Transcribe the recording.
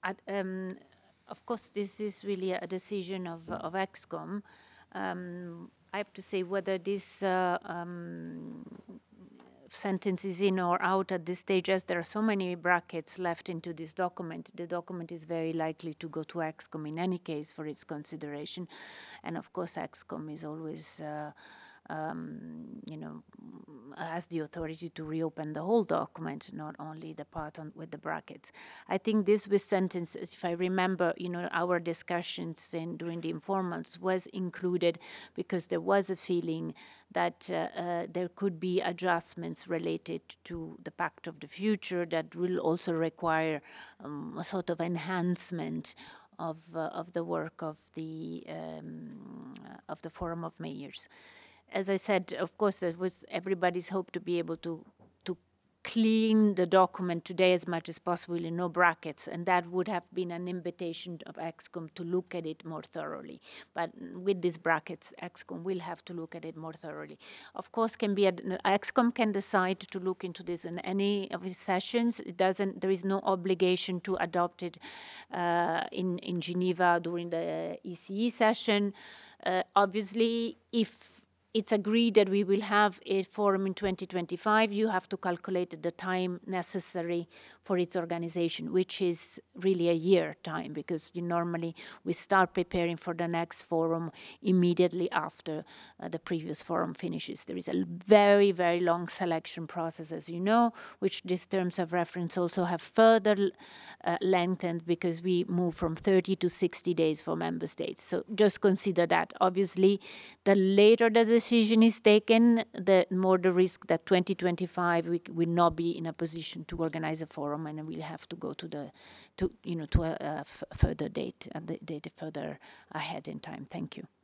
At, of course, this is really a decision of ExCom. I have to say whether this sentence is in or out at this stage, as there are so many brackets left into this document, the document is very likely to go to ExCom in any case for its consideration. And of course, ExCom is always you know, has the authority to reopen the whole document, not only the part on, with the brackets. I think this with sentences, if I remember, you know, our discussions during the informals was included because there was a feeling that there could be adjustments related to the Pact of the Future that will also require a sort of enhancement of the work of the Forum of Mayors. As I said, of course, it was everybody's hope to be able to clean the document today as much as possible in no brackets, and that would have been an invitation of ExCom to look at it more thoroughly. But with these brackets, ExCom will have to look at it more thoroughly. Of course, ExCom can decide to look into this in any of its sessions. It doesn't. There is no obligation to adopt it in Geneva during the ECE session. Obviously, if it's agreed that we will have a forum in 2025, you have to calculate the time necessary for its organization, which is really a year time, because normally we start preparing for the next forum immediately after the previous forum finishes. There is a very, very long selection process, as you know, which these terms of reference also have further lengthened because we move from 30 to 60 days for member states. So just consider that. Obviously, the later the decision is taken, the more the risk that 2025 we will not be in a position to organize a forum, and we'll have to go to a further date, further ahead in time. Thank you.